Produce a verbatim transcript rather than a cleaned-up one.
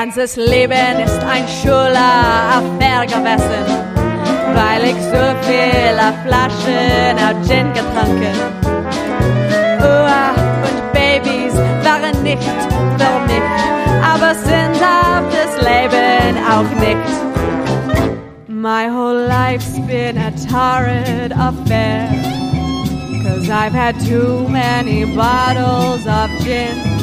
ganzes Leben ist ein schöner Affair gewesen, weil ich so viele Flaschen auf Gin getrunken. Oh, und Babys waren nicht für mich, aber sind auf das Leben auch nicht. My whole life's been a torrid affair, 'cause I've had too many bottles of gin.